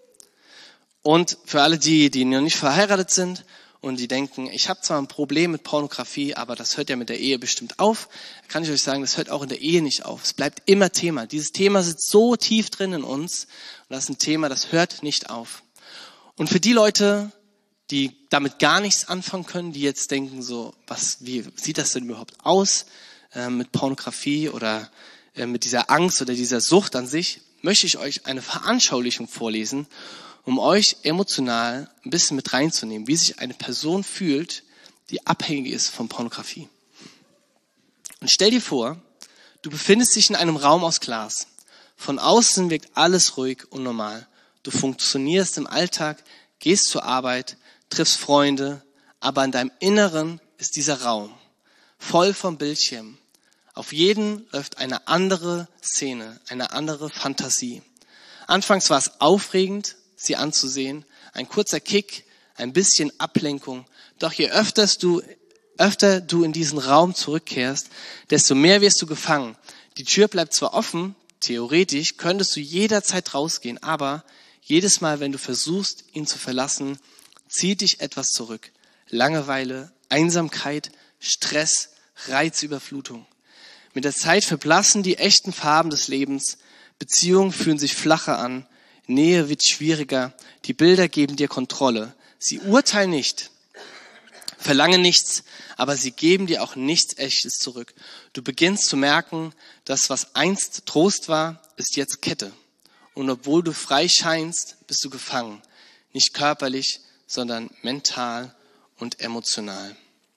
Und für alle die noch nicht verheiratet sind und die denken, ich habe zwar ein Problem mit Pornografie, aber das hört ja mit der Ehe bestimmt auf, kann ich euch sagen, das hört auch in der Ehe nicht auf. Es bleibt immer Thema. Dieses Thema sitzt so tief drin in uns und das ist ein Thema, das hört nicht auf. Und für die Leute, die damit gar nichts anfangen können, die jetzt denken so, wie sieht das denn überhaupt aus mit Pornografie oder mit dieser Angst oder dieser Sucht an sich, möchte ich euch eine Veranschaulichung vorlesen, um euch emotional ein bisschen mit reinzunehmen, wie sich eine Person fühlt, die abhängig ist von Pornografie. Und stell dir vor, du befindest dich in einem Raum aus Glas. Von außen wirkt alles ruhig und normal. Du funktionierst im Alltag, gehst zur Arbeit, triffst Freunde, aber in deinem Inneren ist dieser Raum voll von Bildschirmen. Auf jeden läuft eine andere Szene, eine andere Fantasie. Anfangs war es aufregend, sie anzusehen, ein kurzer Kick, ein bisschen Ablenkung. Doch je öfter du in diesen Raum zurückkehrst, desto mehr wirst du gefangen. Die Tür bleibt zwar offen, theoretisch könntest du jederzeit rausgehen, aber jedes Mal, wenn du versuchst, ihn zu verlassen, zieht dich etwas zurück. Langeweile, Einsamkeit, Stress, Reizüberflutung. Mit der Zeit verblassen die echten Farben des Lebens, Beziehungen fühlen sich flacher an, Nähe wird schwieriger, die Bilder geben dir Kontrolle. Sie urteilen nicht, verlangen nichts, aber sie geben dir auch nichts Echtes zurück. Du beginnst zu merken, dass was einst Trost war, ist jetzt Kette. Und obwohl du frei scheinst, bist du gefangen. Nicht körperlich, sondern mental und emotional.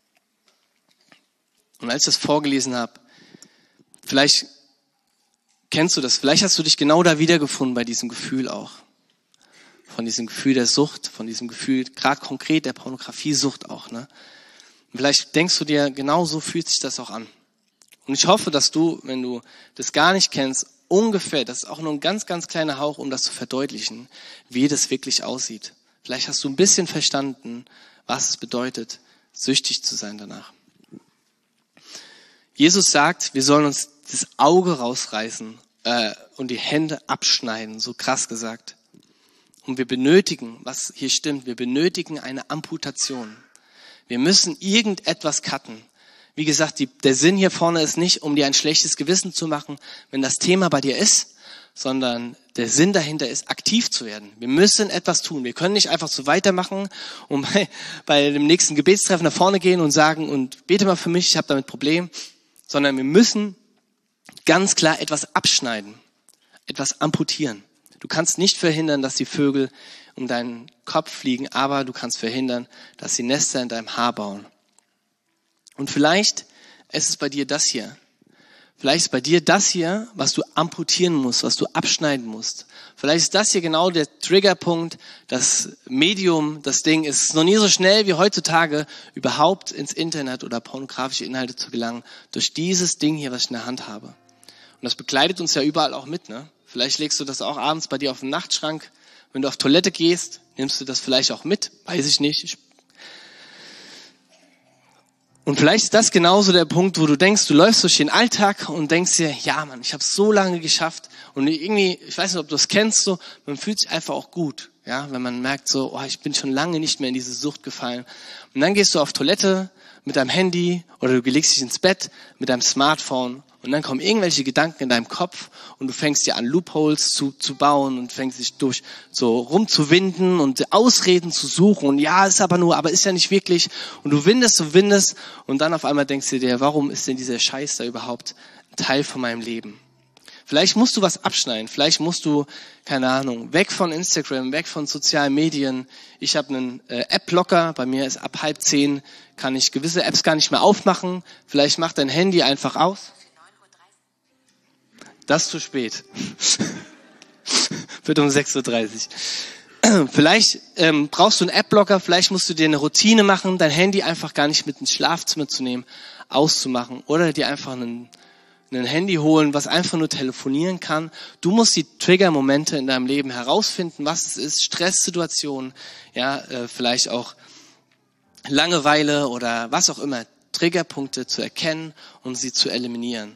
Und als ich das vorgelesen habe, vielleicht kennst du das, vielleicht hast du dich genau da wiedergefunden bei diesem Gefühl auch. Von diesem Gefühl der Sucht, von diesem Gefühl, gerade konkret der Pornografiesucht auch. Ne? Und vielleicht denkst du dir, genau so fühlt sich das auch an. Und ich hoffe, dass du, wenn du das gar nicht kennst, ungefähr, das ist auch nur ein ganz, ganz kleiner Hauch, um das zu verdeutlichen, wie das wirklich aussieht. Vielleicht hast du ein bisschen verstanden, was es bedeutet, süchtig zu sein danach. Jesus sagt, wir sollen uns das Auge rausreißen und die Hände abschneiden, so krass gesagt. Und wir benötigen, was hier stimmt, wir benötigen eine Amputation. Wir müssen irgendetwas cutten. Wie gesagt, der Sinn hier vorne ist nicht, um dir ein schlechtes Gewissen zu machen, wenn das Thema bei dir ist, sondern der Sinn dahinter ist, aktiv zu werden. Wir müssen etwas tun. Wir können nicht einfach so weitermachen und bei dem nächsten Gebetstreffen nach vorne gehen und sagen, und bete mal für mich, ich habe damit ein Problem, sondern wir müssen ganz klar etwas abschneiden, etwas amputieren. Du kannst nicht verhindern, dass die Vögel um deinen Kopf fliegen, aber du kannst verhindern, dass sie Nester in deinem Haar bauen. Und vielleicht ist es bei dir das hier. Vielleicht ist bei dir das hier, was du amputieren musst, was du abschneiden musst. Vielleicht ist das hier genau der Triggerpunkt, das Medium, das Ding. Es ist noch nie so schnell wie heutzutage, überhaupt ins Internet oder pornografische Inhalte zu gelangen, durch dieses Ding hier, was ich in der Hand habe. Und das begleitet uns ja überall auch mit, ne? Vielleicht legst du das auch abends bei dir auf den Nachtschrank. Wenn du auf Toilette gehst, nimmst du das vielleicht auch mit. Weiß ich nicht. Und vielleicht ist das genauso der Punkt, wo du denkst, du läufst durch den Alltag und denkst dir, ja Mann, ich habe es so lange geschafft. Und irgendwie, ich weiß nicht, ob du es kennst, so, man fühlt sich einfach auch gut. Ja, wenn man merkt so, oh, ich bin schon lange nicht mehr in diese Sucht gefallen. Und dann gehst du auf Toilette mit deinem Handy oder du legst dich ins Bett mit deinem Smartphone. Und dann kommen irgendwelche Gedanken in deinem Kopf und du fängst dir an, Loopholes zu bauen und fängst dich durch so rumzuwinden und Ausreden zu suchen. Und ja, ist aber nur, aber ist ja nicht wirklich. Und du windest und dann auf einmal denkst du dir, warum ist denn dieser Scheiß da überhaupt ein Teil von meinem Leben? Vielleicht musst du was abschneiden. Vielleicht musst du, keine Ahnung, weg von Instagram, weg von sozialen Medien. Ich habe einen App-Blocker. Bei mir ist ab 9:30 kann ich gewisse Apps gar nicht mehr aufmachen. Vielleicht mach dein Handy einfach aus. Das ist zu spät. Wird um 6:30 Uhr. Vielleicht brauchst du einen App-Blocker, vielleicht musst du dir eine Routine machen, dein Handy einfach gar nicht mit ins Schlafzimmer zu nehmen, auszumachen oder dir einfach ein Handy holen, was einfach nur telefonieren kann. Du musst die Trigger-Momente in deinem Leben herausfinden, was es ist, Stresssituationen, ja, vielleicht auch Langeweile oder was auch immer, Triggerpunkte zu erkennen und sie zu eliminieren.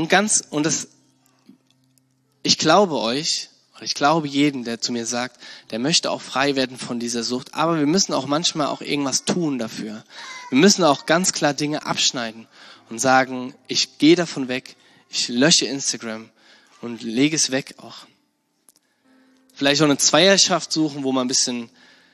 Ich glaube euch, und ich glaube jeden, der zu mir sagt, der möchte auch frei werden von dieser Sucht, aber wir müssen auch manchmal auch irgendwas tun dafür. Wir müssen auch ganz klar Dinge abschneiden und sagen, ich gehe davon weg, ich lösche Instagram und lege es weg auch. Vielleicht auch eine Zweierschaft suchen, wo man ein bisschen,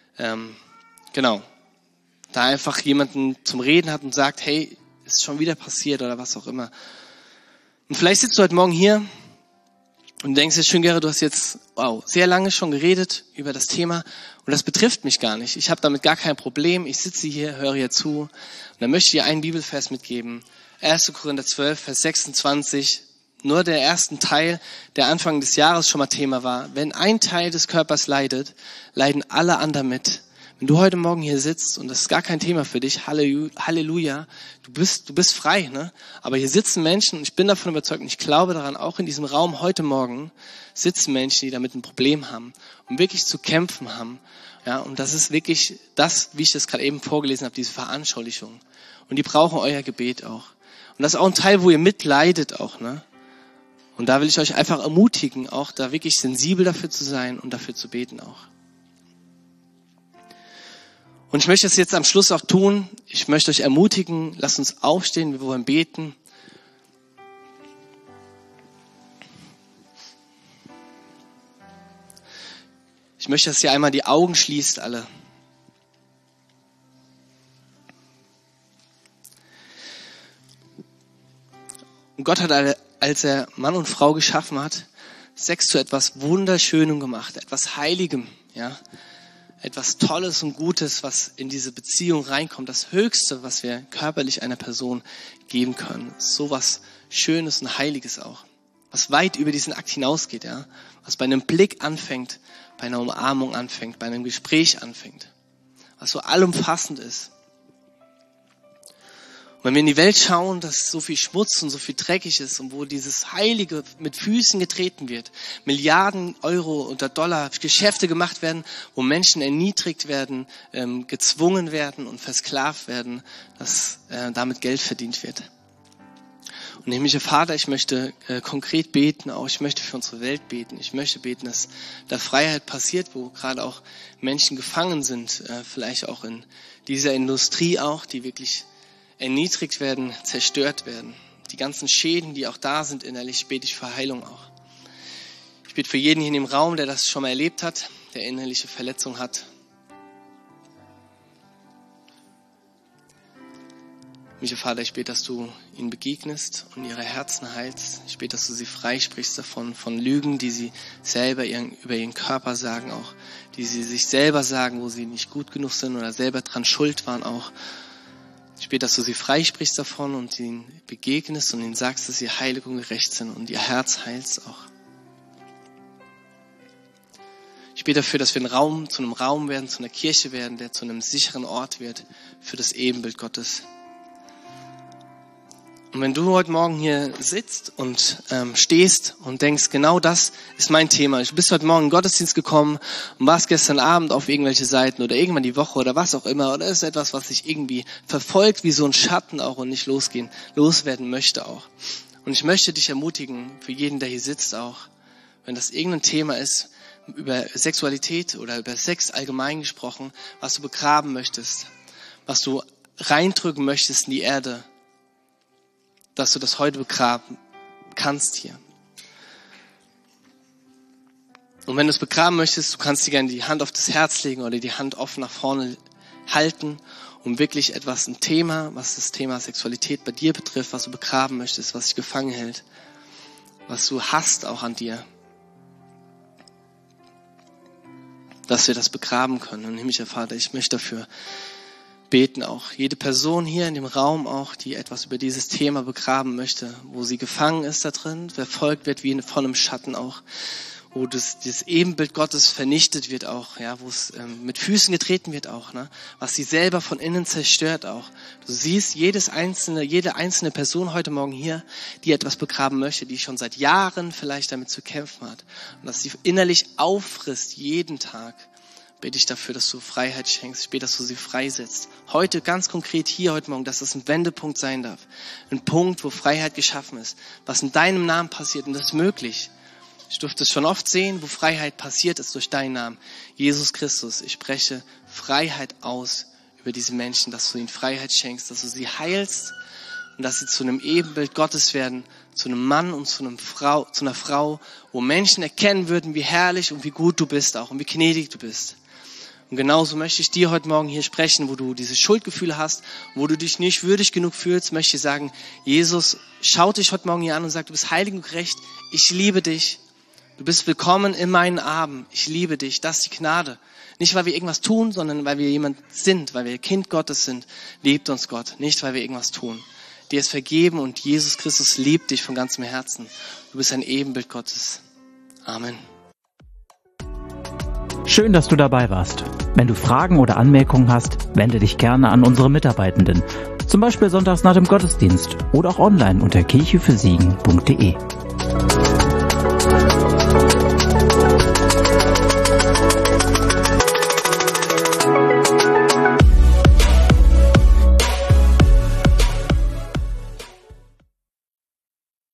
da einfach jemanden zum Reden hat und sagt, hey, ist schon wieder passiert oder was auch immer. Und vielleicht sitzt du heute Morgen hier Und du denkst jetzt schon, Gerrit, du hast jetzt sehr lange schon geredet über das Thema und das betrifft mich gar nicht. Ich habe damit gar kein Problem. Ich sitze hier, höre hier zu und dann möchte ich dir einen Bibelvers mitgeben. 1. Korinther 12, Vers 26. Nur der ersten Teil, der Anfang des Jahres schon mal Thema war. Wenn ein Teil des Körpers leidet, leiden alle anderen mit. Wenn du heute Morgen hier sitzt und das ist gar kein Thema für dich, Halleluja, du bist frei, ne? Aber hier sitzen Menschen, und ich bin davon überzeugt, und ich glaube daran, auch in diesem Raum heute Morgen sitzen Menschen, die damit ein Problem haben und wirklich zu kämpfen haben. Ja, und das ist wirklich das, wie ich das gerade eben vorgelesen habe, diese Veranschaulichung. Und die brauchen euer Gebet auch. Und das ist auch ein Teil, wo ihr mitleidet auch, ne? Und da will ich euch einfach ermutigen, auch da wirklich sensibel dafür zu sein und dafür zu beten auch. Und ich möchte das jetzt am Schluss auch tun. Ich möchte euch ermutigen, lasst uns aufstehen, wir wollen beten. Ich möchte, dass ihr einmal die Augen schließt, alle. Und Gott hat, als er Mann und Frau geschaffen hat, Sex zu etwas Wunderschönem gemacht, etwas Heiligem, ja. Etwas Tolles und Gutes, was in diese Beziehung reinkommt. Das Höchste, was wir körperlich einer Person geben können. So was Schönes und Heiliges auch. Was weit über diesen Akt hinausgeht, ja. Was bei einem Blick anfängt, bei einer Umarmung anfängt, bei einem Gespräch anfängt. Was so allumfassend ist. Und wenn wir in die Welt schauen, dass so viel Schmutz und so viel dreckig ist und wo dieses Heilige mit Füßen getreten wird, Milliarden Euro oder Dollar Geschäfte gemacht werden, wo Menschen erniedrigt werden, gezwungen werden und versklavt werden, dass damit Geld verdient wird. Und himmlischer Vater, ich möchte konkret beten, auch ich möchte für unsere Welt beten. Ich möchte beten, dass da Freiheit passiert, wo gerade auch Menschen gefangen sind, vielleicht auch in dieser Industrie auch, die wirklich erniedrigt werden, zerstört werden. Die ganzen Schäden, die auch da sind innerlich, bete ich für Heilung auch. Ich bete für jeden hier in dem Raum, der das schon mal erlebt hat, der innerliche Verletzung hat. Himmlischer Vater, ich bete, dass du ihnen begegnest und ihre Herzen heilst. Ich bete, dass du sie freisprichst davon, von Lügen, die sie selber über ihren Körper sagen auch, die sie sich selber sagen, wo sie nicht gut genug sind oder selber dran schuld waren auch. Ich bete, dass du sie freisprichst davon und ihnen begegnest und ihnen sagst, dass sie heilig und gerecht sind und ihr Herz heilst auch. Ich bete dafür, dass wir zu einem Raum werden, zu einer Kirche werden, der zu einem sicheren Ort wird für das Ebenbild Gottes. Und wenn du heute Morgen hier sitzt und stehst und denkst, genau das ist mein Thema. Du bist heute Morgen in den Gottesdienst gekommen und warst gestern Abend auf irgendwelche Seiten oder irgendwann die Woche oder was auch immer. Oder ist etwas, was dich irgendwie verfolgt wie so ein Schatten auch und nicht loswerden möchte auch. Und ich möchte dich ermutigen, für jeden, der hier sitzt auch, wenn das irgendein Thema ist, über Sexualität oder über Sex allgemein gesprochen, was du begraben möchtest, was du reindrücken möchtest in die Erde, dass du das heute begraben kannst hier. Und wenn du es begraben möchtest, du kannst dir gerne die Hand auf das Herz legen oder die Hand offen nach vorne halten, um wirklich ein Thema, was das Thema Sexualität bei dir betrifft, was du begraben möchtest, was dich gefangen hält, was du hast auch an dir, dass wir das begraben können. Und himmlischer Vater, ich möchte dafür beten auch. Jede Person hier in dem Raum auch, die etwas über dieses Thema begraben möchte, wo sie gefangen ist da drin, verfolgt wird wie von einem Schatten auch, wo das Ebenbild Gottes vernichtet wird auch, ja, wo es mit Füßen getreten wird auch, ne, was sie selber von innen zerstört auch. Du siehst jede einzelne Person heute Morgen hier, die etwas begraben möchte, die schon seit Jahren vielleicht damit zu kämpfen hat und dass sie innerlich auffrisst jeden Tag. Bete ich dafür, dass du Freiheit schenkst. Ich bete, dass du sie freisetzt. Heute ganz konkret hier heute Morgen, dass das ein Wendepunkt sein darf. Ein Punkt, wo Freiheit geschaffen ist. Was in deinem Namen passiert und das ist möglich. Ich durfte es schon oft sehen, wo Freiheit passiert ist durch deinen Namen. Jesus Christus, ich spreche Freiheit aus über diese Menschen, dass du ihnen Freiheit schenkst, dass du sie heilst und dass sie zu einem Ebenbild Gottes werden, zu einem Mann und zu einer Frau, wo Menschen erkennen würden, wie herrlich und wie gut du bist auch und wie gnädig du bist. Und genauso möchte ich dir heute Morgen hier sprechen, wo du diese Schuldgefühle hast, wo du dich nicht würdig genug fühlst, möchte ich sagen, Jesus schaut dich heute Morgen hier an und sagt, du bist heilig und gerecht, ich liebe dich Du bist willkommen in meinen Armen. Ich liebe dich. Das ist die Gnade. Nicht, weil wir irgendwas tun, sondern weil wir jemand sind, weil wir Kind Gottes sind. Liebt uns Gott. Nicht, weil wir irgendwas tun. Dir ist vergeben und Jesus Christus liebt dich von ganzem Herzen. Du bist ein Ebenbild Gottes. Amen. Schön, dass du dabei warst. Wenn du Fragen oder Anmerkungen hast, wende dich gerne an unsere Mitarbeitenden. Zum Beispiel sonntags nach dem Gottesdienst oder auch online unter kirchefürsegen.de.